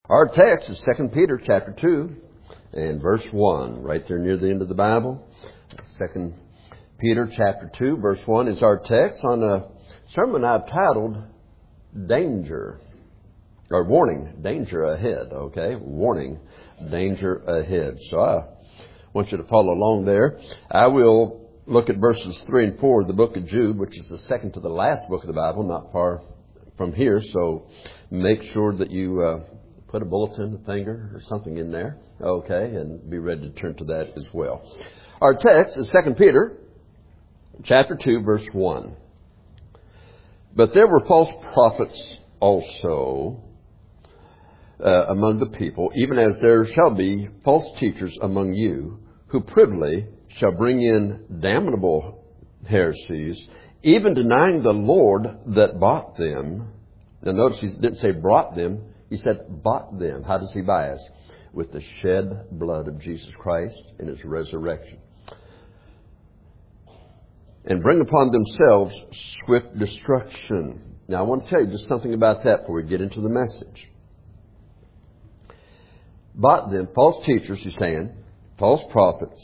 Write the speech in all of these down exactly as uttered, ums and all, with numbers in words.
Our text is Second Peter chapter two and verse one, right there near the end of the Bible. Second Peter chapter two, verse one is our text on a sermon I've titled Danger, or Warning, Danger Ahead, okay? Warning, Danger Ahead. So I want you to follow along there. I will look at verses three and four of the book of Jude, which is the second to the last book of the Bible, not far from here. So make sure that you uh, put a bulletin, a finger, or something in there, okay, and be ready to turn to that as well. Our text is Second Peter chapter two, verse one. But there were false prophets also uh, among the people, even as there shall be false teachers among you, who privily shall bring in damnable heresies, even denying the Lord that bought them. Now notice he didn't say brought them, he said bought them. How does he buy us? With the shed blood of Jesus Christ and His resurrection. And bring upon themselves swift destruction. Now I want to tell you just something about that before we get into the message. Bought them, false teachers, he's saying, false prophets.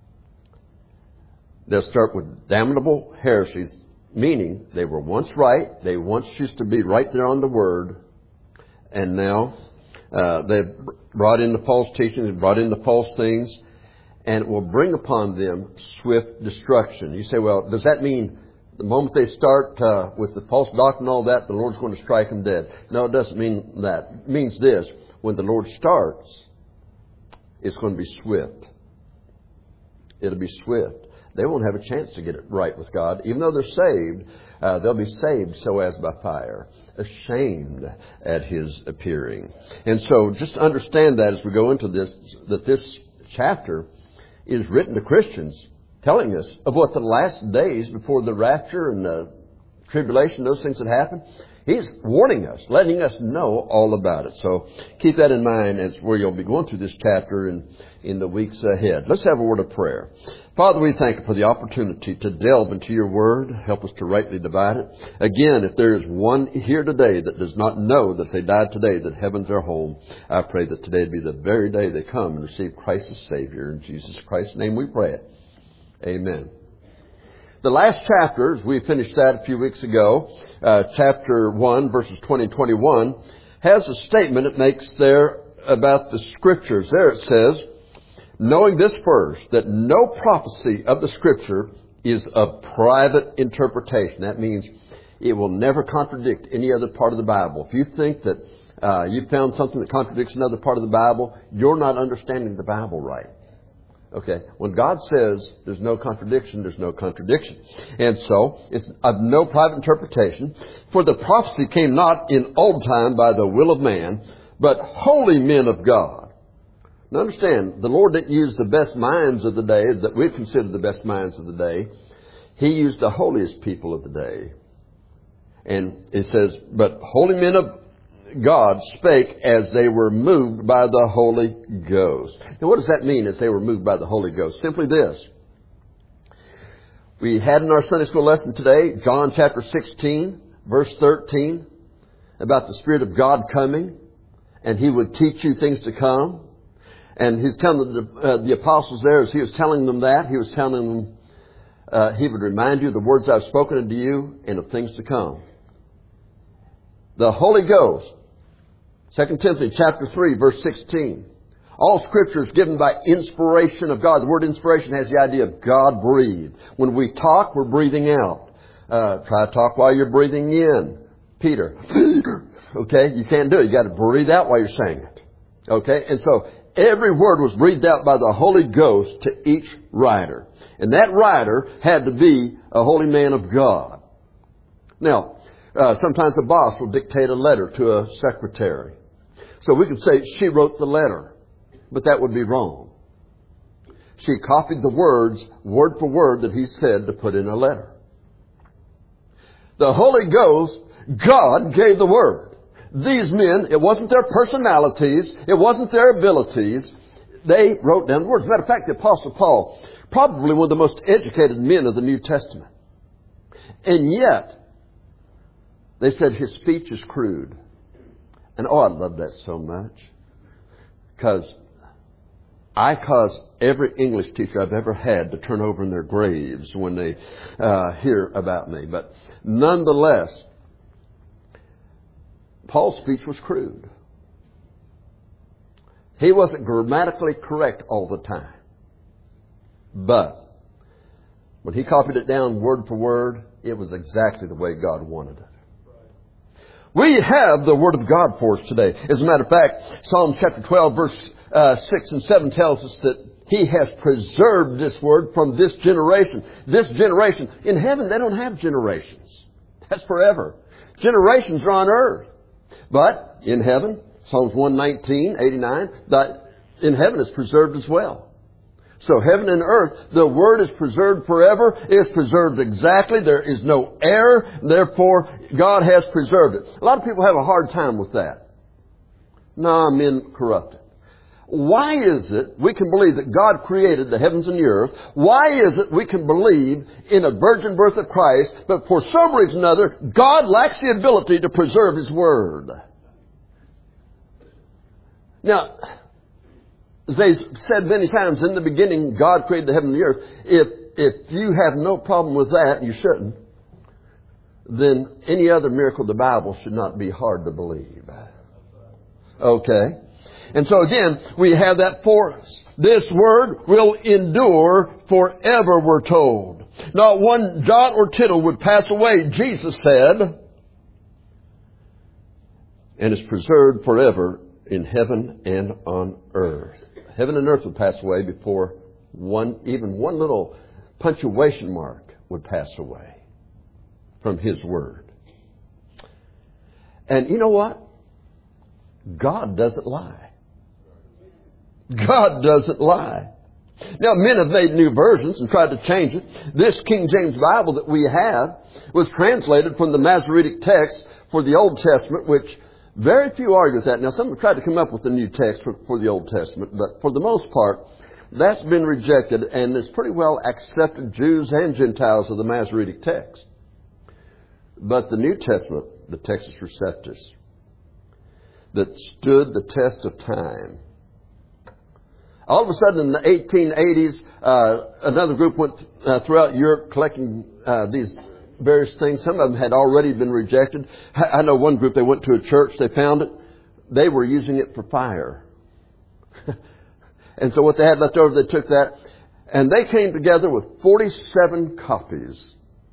They'll start with damnable heresies, meaning they were once right, they once used to be right there on the Word, and now uh, they've brought in the false teaching, they've brought in the false things, and it will bring upon them swift destruction. You say, well, does that mean the moment they start uh, with the false doctrine and all that, the Lord's going to strike them dead? No, it doesn't mean that. It means this: when the Lord starts, it's going to be swift. It'll be swift. They won't have a chance to get it right with God. Even though they're saved, uh, they'll be saved so as by fire, ashamed at His appearing. And so just understand that as we go into this, that this chapter is written to Christians, telling us of what the last days before the rapture and the tribulation, those things that happen. He's warning us, letting us know all about it. So keep that in mind as where you'll be going through this chapter in, in the weeks ahead. Let's have a word of prayer. Father, we thank you for the opportunity to delve into your word. Help us to rightly divide it. Again, if there is one here today that does not know that they died today, that heaven's their home, I pray that today be the very day they come and receive Christ as Savior. In Jesus Christ's name we pray it. Amen. The last chapter, as we finished that a few weeks ago, uh, chapter one, verses twenty and twenty-one, has a statement it makes there about the Scriptures. There it says, knowing this first, that no prophecy of the Scripture is of private interpretation. That means it will never contradict any other part of the Bible. If you think that uh, you found something that contradicts another part of the Bible, you're not understanding the Bible right. Okay, when God says there's no contradiction, there's no contradiction. And so, it's of no private interpretation. For the prophecy came not in old time by the will of man, but holy men of God. Now understand, the Lord didn't use the best minds of the day, that we consider the best minds of the day. He used the holiest people of the day. And it says, but holy men of God spake as they were moved by the Holy Ghost. Now what does that mean, as they were moved by the Holy Ghost? Simply this. We had in our Sunday school lesson today, John chapter sixteen, verse thirteen, about the Spirit of God coming, and He would teach you things to come. And He's telling the, uh, the apostles there, as He was telling them that, He was telling them, uh, He would remind you of the words I've spoken unto you and of things to come. The Holy Ghost, Second Timothy chapter three, verse sixteen. All Scripture is given by inspiration of God. The word inspiration has the idea of God breathed. When we talk, we're breathing out. Uh, try to talk while you're breathing in. Peter. Okay, you can't do it. You got to breathe out while you're saying it. Okay, and so every word was breathed out by the Holy Ghost to each writer. And that writer had to be a holy man of God. Now, uh, sometimes a boss will dictate a letter to a secretary. So we could say she wrote the letter, but that would be wrong. She copied the words, word for word, that he said to put in a letter. The Holy Ghost, God gave the word. These men, it wasn't their personalities, it wasn't their abilities. They wrote down the words. As a matter of fact, the Apostle Paul, probably one of the most educated men of the New Testament. And yet, they said his speech is crude. And oh, I love that so much. Because I cause every English teacher I've ever had to turn over in their graves when they uh, hear about me. But nonetheless, Paul's speech was crude. He wasn't grammatically correct all the time. But when he copied it down word for word, it was exactly the way God wanted it. We have the Word of God for us today. As a matter of fact, Psalm chapter twelve, verse uh, six and seven tells us that He has preserved this Word from this generation. This generation. In heaven, they don't have generations. That's forever. Generations are on earth. But in heaven, Psalms one nineteen, eighty-nine, that in heaven is preserved as well. So heaven and earth, the Word is preserved forever. It's preserved exactly. There is no error. Therefore, God has preserved it. A lot of people have a hard time with that. No, men corrupted. Why is it we can believe that God created the heavens and the earth? Why is it we can believe in a virgin birth of Christ, but for some reason or other, God lacks the ability to preserve His Word? Now, as they said many times, in the beginning, God created the heaven and the earth. If, if you have no problem with that, you shouldn't, then any other miracle of the Bible should not be hard to believe. Okay? And so again, we have that for us. This Word will endure forever, we're told. Not one jot or tittle would pass away, Jesus said, and is preserved forever in heaven and on earth. Heaven and earth would pass away before one, even one little punctuation mark would pass away from His Word. And you know what? God doesn't lie. God doesn't lie. Now, men have made new versions and tried to change it. This King James Bible that we have was translated from the Masoretic text for the Old Testament, which very few argue with that. Now, some have tried to come up with a new text for, for the Old Testament, but for the most part, that's been rejected and is pretty well accepted, Jews and Gentiles, of the Masoretic text. But the New Testament, the Textus Receptus, that stood the test of time. All of a sudden, in the eighteen eighties, uh, another group went uh, throughout Europe collecting uh, these various things. Some of them had already been rejected. I know one group, they went to a church, they found it. They were using it for fire. And so what they had left over, they took that. And they came together with forty-seven copies.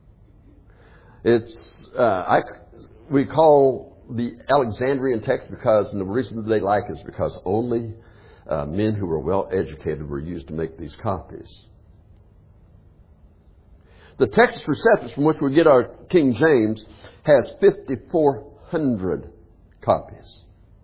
It's, uh, I, we call the Alexandrian text because, and the reason they like it is because only uh, men who were well educated were used to make these copies. The Textus Receptus, from which we get our King James, has fifty-four hundred copies.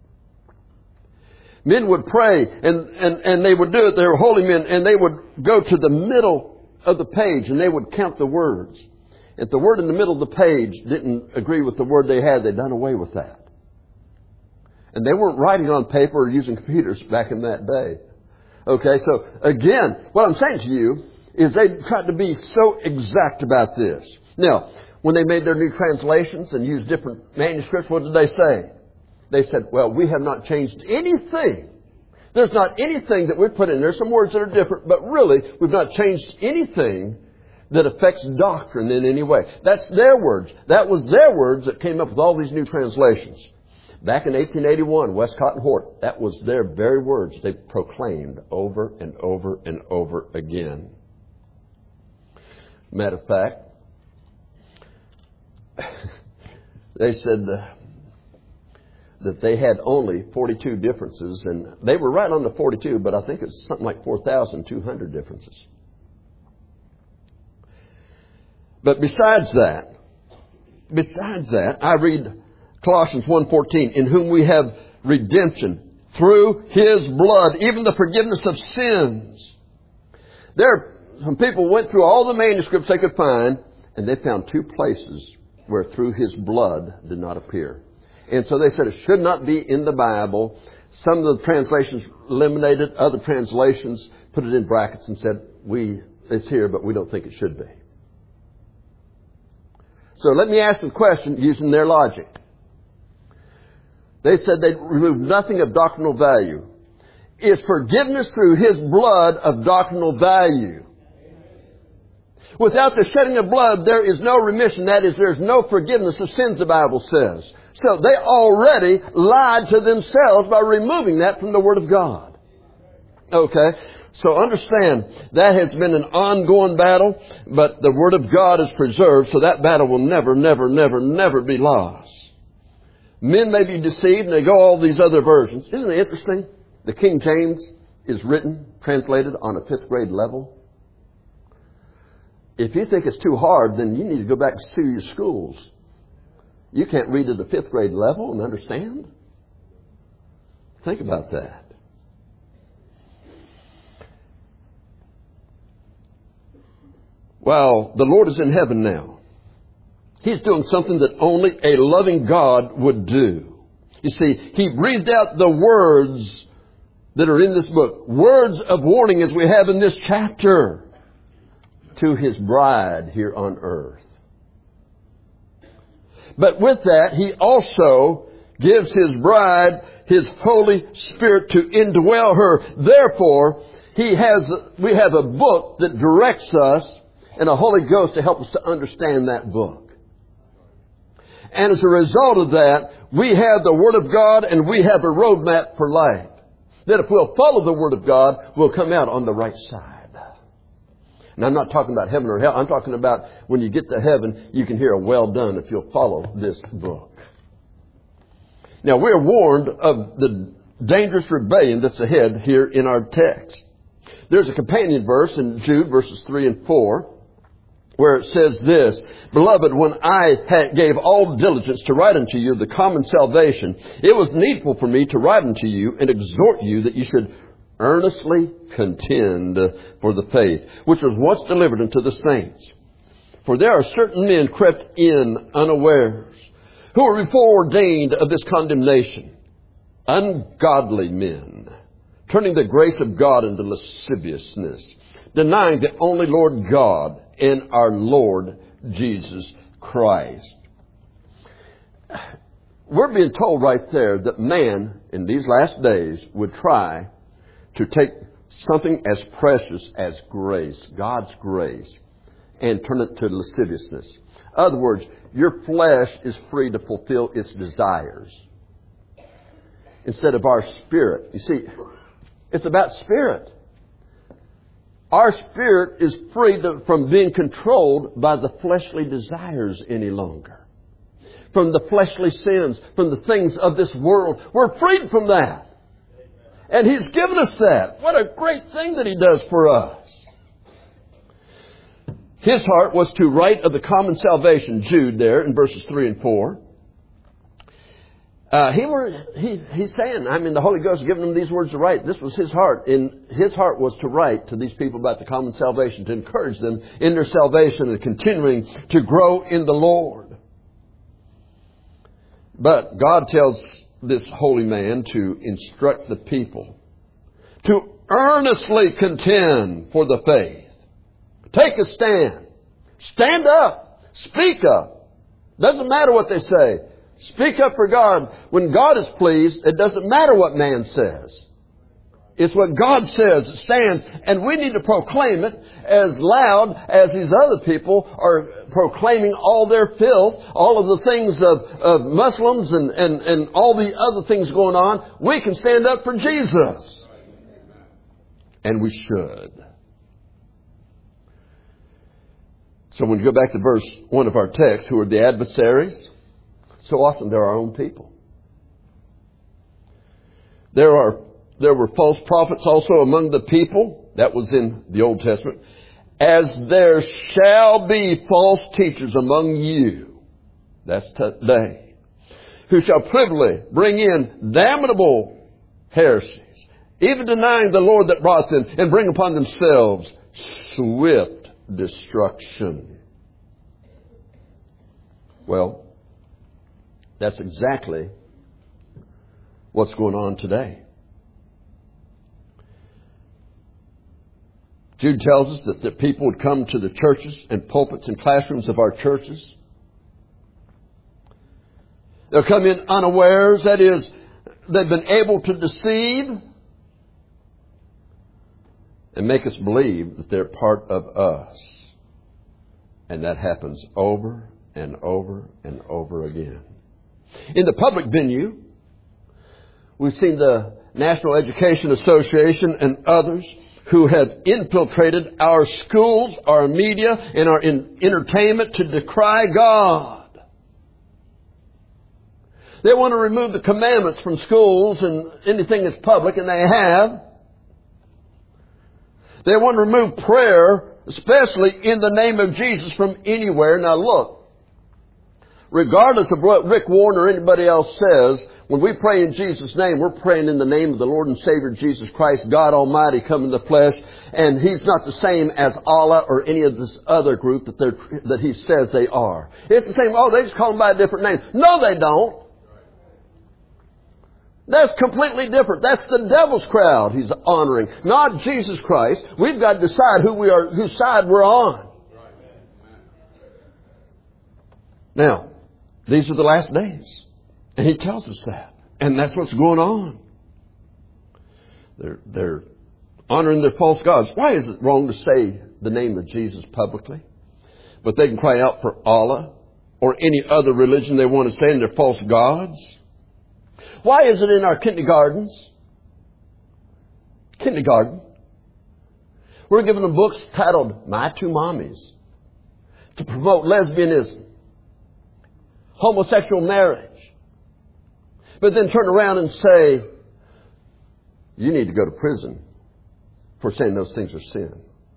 Men would pray, and, and, and they would do it. They were holy men, and they would go to the middle of the page, and they would count the words. If the word in the middle of the page didn't agree with the word they had, they'd done away with that. And they weren't writing on paper or using computers back in that day. Okay, so again, what I'm saying to you is they tried to be so exact about this. Now, when they made their new translations and used different manuscripts, what did they say? They said, well, we have not changed anything. There's not anything that we put in there. Some words that are different, but really, we've not changed anything that affects doctrine in any way. That's their words. That was their words that came up with all these new translations. Back in eighteen eighty-one, Westcott and Hort, that was their very words they proclaimed over and over and over again. Matter of fact, they said uh, that they had only forty-two differences, and they were right on the forty-two, but I think it's something like four thousand two hundred differences. But besides that, besides that, I read Colossians one fourteen, in whom we have redemption through His blood, even the forgiveness of sins. There, some people went through all the manuscripts they could find, and they found two places where through His blood did not appear. And so they said it should not be in the Bible. Some of the translations eliminated, other translations put it in brackets and said, "We it's here, but we don't think it should be." So let me ask the question using their logic. They said they'd remove nothing of doctrinal value. Is forgiveness through His blood of doctrinal value? Without the shedding of blood, there is no remission. That is, there's no forgiveness of sins, the Bible says. So they already lied to themselves by removing that from the Word of God. Okay? So understand, that has been an ongoing battle, but the Word of God is preserved, so that battle will never, never, never, never be lost. Men may be deceived, and they go all these other versions. Isn't it interesting? The King James is written, translated on a fifth grade level. If you think it's too hard, then you need to go back to your schools. You can't read at a fifth grade level and understand. Think about that. Well, the Lord is in heaven now. He's doing something that only a loving God would do. You see, He breathed out the words that are in this book. Words of warning as we have in this chapter to His bride here on earth. But with that, He also gives His bride His Holy Spirit to indwell her. Therefore, He has, we have a book that directs us and a Holy Ghost to help us to understand that book. And as a result of that, we have the Word of God and we have a roadmap for life. That if we'll follow the Word of God, we'll come out on the right side. And I'm not talking about heaven or hell. I'm talking about when you get to heaven, you can hear a well done if you'll follow this book. Now, we're warned of the dangerous rebellion that's ahead here in our text. There's a companion verse in Jude, verses three and four, where it says this, Beloved, when I gave all diligence to write unto you the common salvation, it was needful for me to write unto you and exhort you that you should earnestly contend for the faith, which was once delivered unto the saints. For there are certain men crept in unawares, who were before ordained of this condemnation, ungodly men, turning the grace of God into lasciviousness, denying the only Lord God and our Lord Jesus Christ. We're being told right there that man in these last days would try to take something as precious as grace, God's grace, and turn it to lasciviousness. In other words, your flesh is free to fulfill its desires instead of our spirit. You see, it's about spirit. Our spirit is free to, from being controlled by the fleshly desires any longer. From the fleshly sins, from the things of this world. We're freed from that. And He's given us that. What a great thing that He does for us. His heart was to write of the common salvation, Jude there in verses three and four. Uh, he were, he, he's saying, I mean, the Holy Ghost giving him these words to write. This was his heart. And his heart was to write to these people about the common salvation, to encourage them in their salvation and continuing to grow in the Lord. But God tells this holy man to instruct the people to earnestly contend for the faith. Take a stand. Stand up. Speak up. Doesn't matter what they say. Speak up for God. When God is pleased, it doesn't matter what man says. It's what God says that stands, and we need to proclaim it as loud as these other people are proclaiming all their filth, all of the things of, of Muslims and, and, and all the other things going on. We can stand up for Jesus. And we should. So when you go back to verse one of our text, who are the adversaries? So often they're our own people. There are There were false prophets also among the people. That was in the Old Testament. As there shall be false teachers among you. That's today. Who shall privily bring in damnable heresies, even denying the Lord that brought them, and bring upon themselves swift destruction. Well, that's exactly what's going on today. Jude tells us that the people would come to the churches and pulpits and classrooms of our churches. They'll come in unawares. That is, they've been able to deceive and make us believe that they're part of us. And that happens over and over and over again. In the public venue, we've seen the National Education Association and others who have infiltrated our schools, our media, and our in- entertainment to decry God. They want to remove the commandments from schools and anything that's public, and they have. They want to remove prayer, especially in the name of Jesus, from anywhere. Now look, regardless of what Rick Warren or anybody else says, when we pray in Jesus' name, we're praying in the name of the Lord and Savior Jesus Christ, God Almighty come in the flesh. And He's not the same as Allah or any of this other group that they're, that He says they are. It's the same, oh, they just call Him by a different name. No, they don't. That's completely different. That's the devil's crowd He's honoring, not Jesus Christ. We've got to decide who we are, whose side we're on. Now, these are the last days. And He tells us that. And that's what's going on. They're, they're honoring their false gods. Why is it wrong to say the name of Jesus publicly? But they can cry out for Allah or any other religion they want to say in their false gods. Why is it in our kindergartens? Kindergarten. We're giving them books titled My Two Mommies to promote lesbianism, homosexual marriage. But then turn around and say, you need to go to prison for saying those things are sin.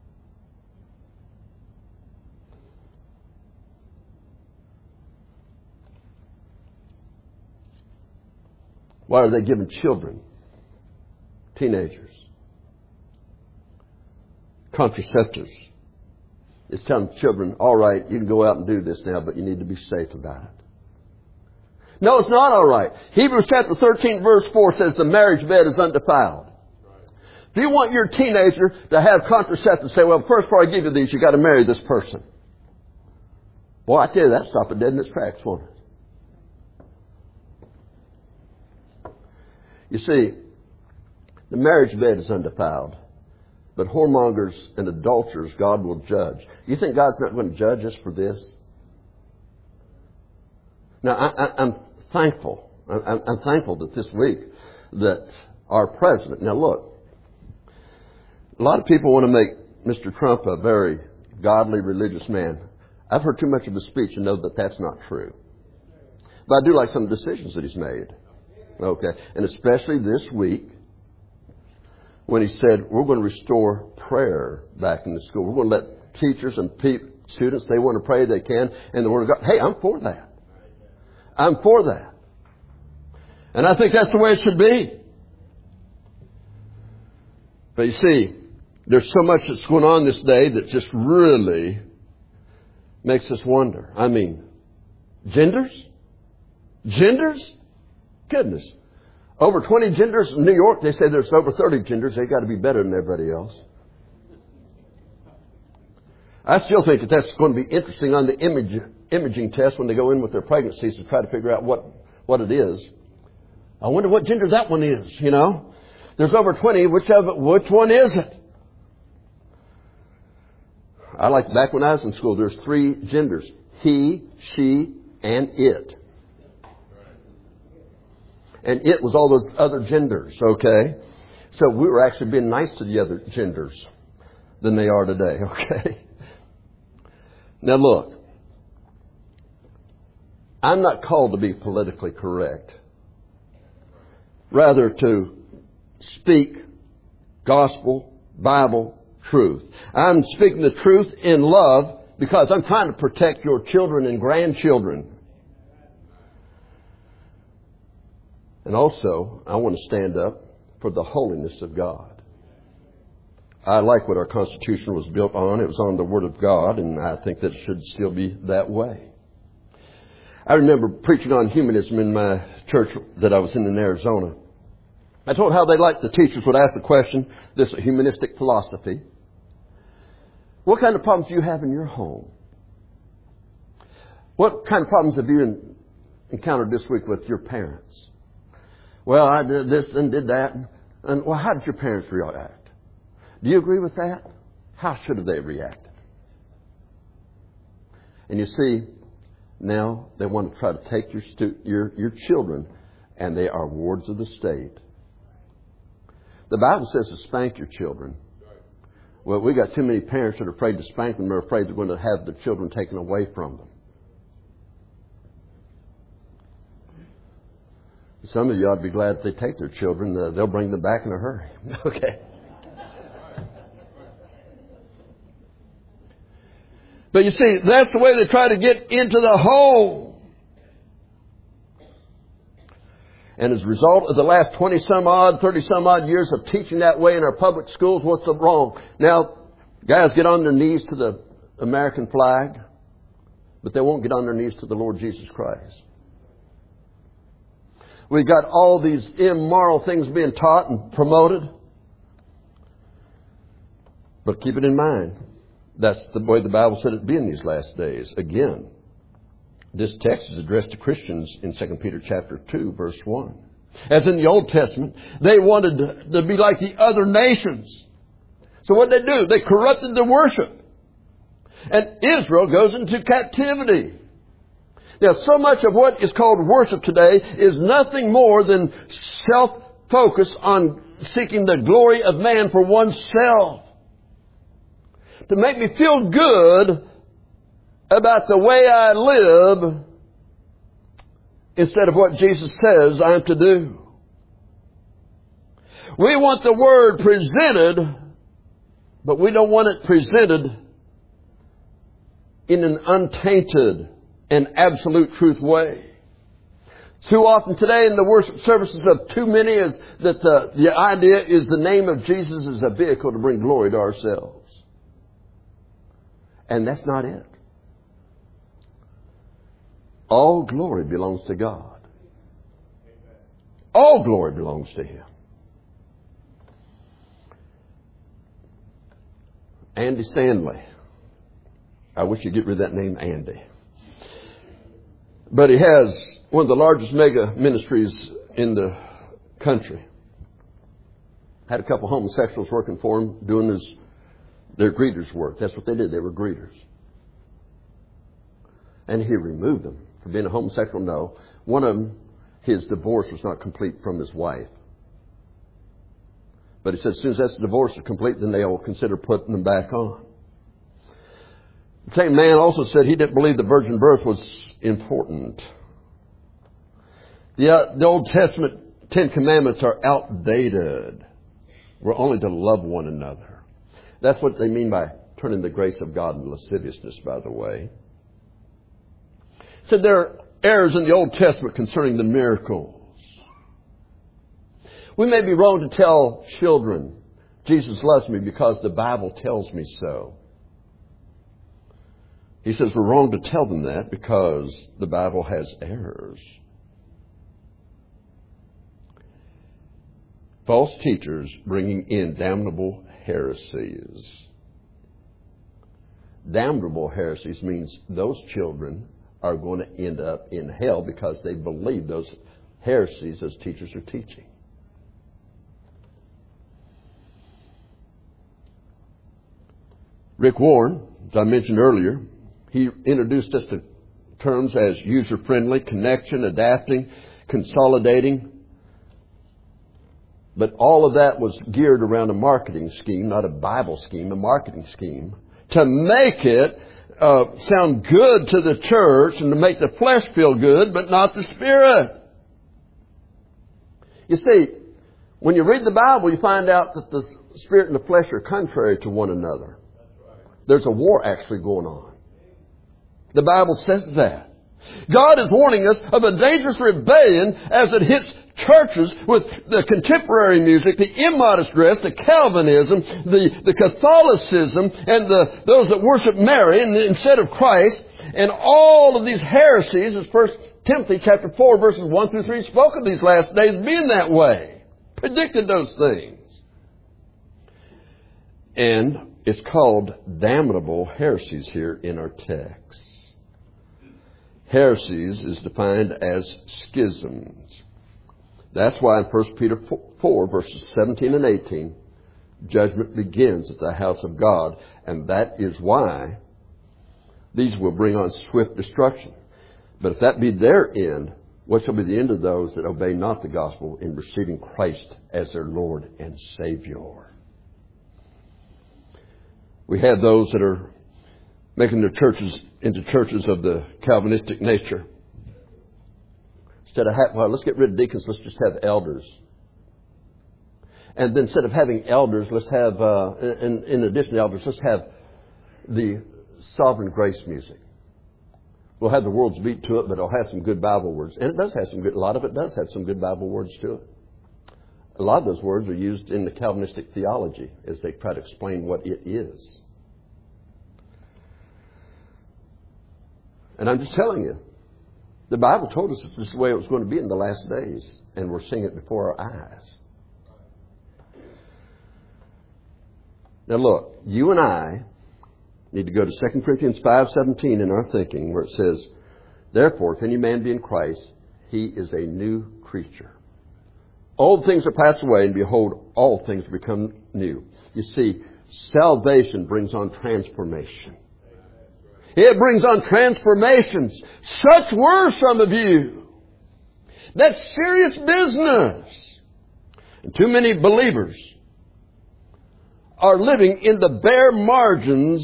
Why are they giving children, teenagers, contraceptives? It's telling children, all right, you can go out and do this now, but you need to be safe about it. No, it's not all right. Hebrews chapter thirteen verse four says the marriage bed is undefiled. If you want your teenager to have contraceptives, say, well, first before I give you these, you got to marry this person. Boy, I tell you, that stop it dead in its tracks, won't it? You see, the marriage bed is undefiled, but whoremongers and adulterers God will judge. You think God's not going to judge us for this? Now, I, I, I'm thankful. I, I'm thankful that this week that our president, now look, a lot of people want to make Mister Trump a very godly, religious man. I've heard too much of his speech and know that that's not true. But I do like some decisions that he's made. Okay. And especially this week when he said, we're going to restore prayer back in the school. We're going to let teachers and pe- students, they want to pray, they can, and the Word of God. Hey, I'm for that. I'm for that. And I think that's the way it should be. But you see, there's so much that's going on this day that just really makes us wonder. I mean, genders? Genders? Goodness. Over twenty genders in New York. They say there's over thirty genders. They got to be better than everybody else. I still think that that's going to be interesting on the image, imaging test when they go in with their pregnancies to try to figure out what, what it is. I wonder what gender that one is, you know. There's over twenty. Which of it, which one is it? I like back when I was in school, there's three genders. He, she, and it. And it was all those other genders, okay? So we were actually being nice to the other genders than they are today, okay? Now look, I'm not called to be politically correct. Rather to speak gospel, Bible, truth. I'm speaking the truth in love because I'm trying to protect your children and grandchildren. And also, I want to stand up for the holiness of God. I like what our Constitution was built on. It was on the Word of God, and I think that it should still be that way. I remember preaching on humanism in my church that I was in in Arizona. I told how they liked the teachers would ask the question, this humanistic philosophy. What kind of problems do you have in your home? What kind of problems have you encountered this week with your parents? Well, I did this and did that. And, well, how did your parents react? Do you agree with that? How should have they reacted? And you see, now they want to try to take your, stu- your, your children, and they are wards of the state. The Bible says to spank your children. Well, we got too many parents that are afraid to spank them. They're afraid they're going to have the children taken away from them. Some of you ought to be glad if they take their children. Uh, they'll bring them back in a hurry. Okay. But you see, that's the way they try to get into the home. And as a result of the last twenty some odd, thirty some odd years of teaching that way in our public schools, what's the wrong? Now, guys get on their knees to the American flag, but they won't get on their knees to the Lord Jesus Christ. We've got all these immoral things being taught and promoted. But keep it in mind, that's the way the Bible said it'd be in these last days. Again, this text is addressed to Christians in Second Peter chapter two, verse one. As in the Old Testament, they wanted to, to be like the other nations. So what did they do? They corrupted the worship. And Israel goes into captivity. Now, so much of what is called worship today is nothing more than self-focus on seeking the glory of man for oneself. To make me feel good about the way I live instead of what Jesus says I am to do. We want the Word presented, but we don't want it presented in an untainted and absolute truth way. Too often today in the worship services of too many is that the, the idea is the name of Jesus is a vehicle to bring glory to ourselves. And that's not it. All glory belongs to God. All glory belongs to Him. Andy Stanley. I wish you'd get rid of that name, Andy. But he has one of the largest mega ministries in the country. Had a couple homosexuals working for him, doing his, their greeters work. That's what they did. They were greeters. And he removed them for being a homosexual. No. One of them, his divorce was not complete from his wife. But he said as soon as that divorce is complete, then they'll consider putting them back on. The same man also said he didn't believe the virgin birth was important. The, uh, the Old Testament Ten Commandments are outdated. We're only to love one another. That's what they mean by turning the grace of God into lasciviousness, by the way. So there are errors in the Old Testament concerning the miracles. We may be wrong to tell children, Jesus loves me because the Bible tells me so. He says we're wrong to tell them that because the Bible has errors. False teachers bringing in damnable heresies. Damnable heresies means those children are going to end up in hell because they believe those heresies those teachers are teaching. Rick Warren, as I mentioned earlier, he introduced us to terms as user-friendly, connection, adapting, consolidating. But all of that was geared around a marketing scheme, not a Bible scheme, a marketing scheme, to make it uh, sound good to the church and to make the flesh feel good, but not the spirit. You see, when you read the Bible, you find out that the spirit and the flesh are contrary to one another. There's a war actually going on. The Bible says that. God is warning us of a dangerous rebellion as it hits churches with the contemporary music, the immodest dress, the Calvinism, the, the Catholicism, and the, those that worship Mary instead of Christ. And all of these heresies, as First Timothy chapter four, verses one through three spoke of these last days being that way. Predicted those things. And it's called damnable heresies here in our text. Heresies is defined as schisms. That's why in First Peter four, verses seventeen and eighteen, judgment begins at the house of God. And that is why these will bring on swift destruction. But if that be their end, what shall be the end of those that obey not the gospel in receiving Christ as their Lord and Savior? We have those that are making their churches into churches of the Calvinistic nature. Instead of, ha- well, let's get rid of deacons, let's just have elders. And then instead of having elders, let's have, uh, in, in addition to elders, let's have the sovereign grace music. We'll have the world's beat to it, but it'll have some good Bible words. And it does have some good, a lot of it does have some good Bible words to it. A lot of those words are used in the Calvinistic theology as they try to explain what it is. And I'm just telling you, the Bible told us this is the way it was going to be in the last days, and we're seeing it before our eyes. Now look, you and I need to go to Second Corinthians five seventeen in our thinking, where it says, therefore, if any man be in Christ, he is a new creature. Old things are passed away, and behold, all things become new. You see, salvation brings on transformation. It brings on transformations. Such were some of you. That's serious business. And too many believers are living in the bare margins,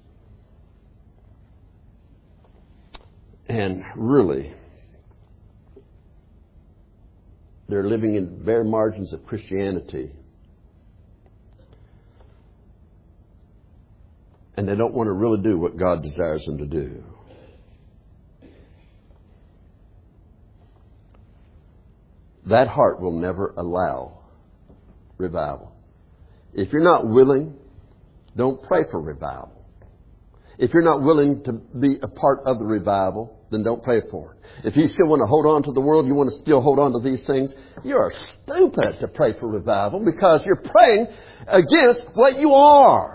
and really, they're living in bare margins of Christianity. And they don't want to really do what God desires them to do. That heart will never allow revival. If you're not willing, don't pray for revival. If you're not willing to be a part of the revival, then don't pray for it. If you still want to hold on to the world, you want to still hold on to these things, you're stupid to pray for revival because you're praying against what you are.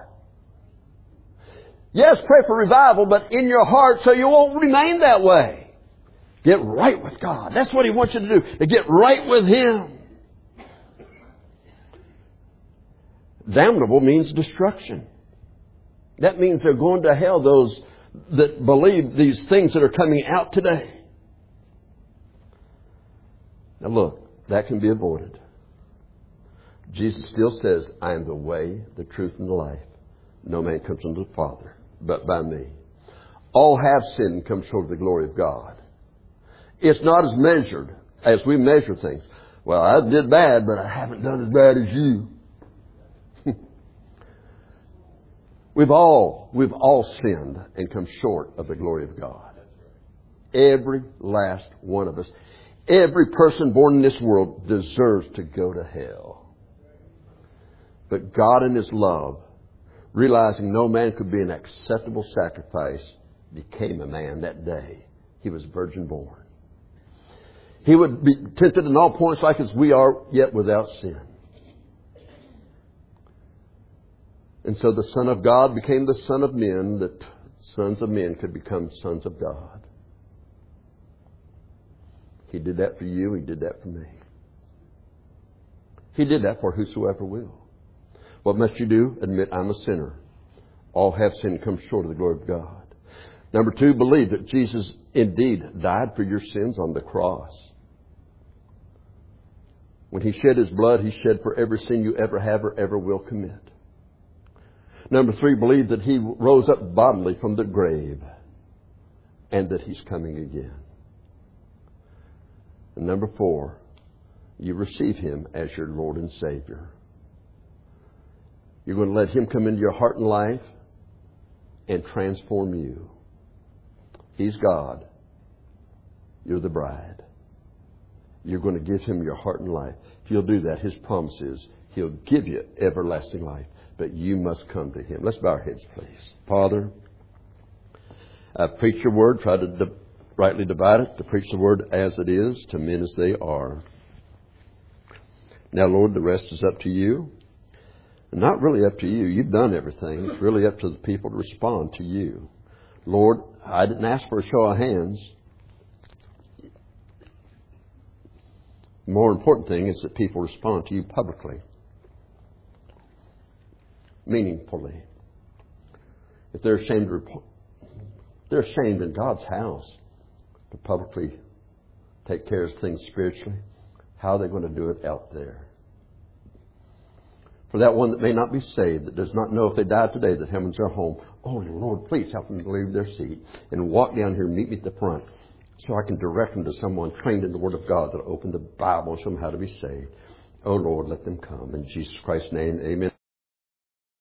Yes, pray for revival, but in your heart so you won't remain that way. Get right with God. That's what He wants you to do, to get right with Him. Damnable means destruction. That means they're going to hell, those that believe these things that are coming out today. Now look, that can be avoided. Jesus still says, I am the way, the truth, and the life. No man comes unto the Father but by me. All have sinned and come short of the glory of God. It's not as measured as we measure things. Well, I did bad, but I haven't done as bad as you. We've all, we've all sinned and come short of the glory of God. Every last one of us. Every person born in this world deserves to go to hell. But God in His love, realizing no man could be an acceptable sacrifice, became a man that day. He was virgin born. He would be tempted in all points like as we are, yet without sin. And so the Son of God became the Son of men, that sons of men could become sons of God. He did that for you. He did that for me. He did that for whosoever will. What must you do? Admit, I'm a sinner. All have sinned and come short of the glory of God. Number two, believe that Jesus indeed died for your sins on the cross. When He shed His blood, He shed for every sin you ever have or ever will commit. Number three, believe that He rose up bodily from the grave and that He's coming again. And number four, you receive Him as your Lord and Savior. You're going to let Him come into your heart and life and transform you. He's God. You're the bride. You're going to give Him your heart and life. If you'll do that, His promise is He'll give you everlasting life. But you must come to Him. Let's bow our heads, please. Father, I preach Your word. Try to di- rightly divide it. To preach the word as it is, to men as they are. Now, Lord, the rest is up to You. Not really up to You. You've done everything. It's really up to the people to respond to You. Lord, I didn't ask for a show of hands. The more important thing is that people respond to you publicly, meaningfully. If they're ashamed to report, they're ashamed in God's house to publicly take care of things spiritually, how are they going to do it out there? For that one that may not be saved, that does not know if they die today that heaven's their home, oh Lord, please help them to leave their seat and walk down here and meet me at the front so I can direct them to someone trained in the Word of God that will open the Bible and show them how to be saved. Oh Lord, let them come. In Jesus Christ's name, amen.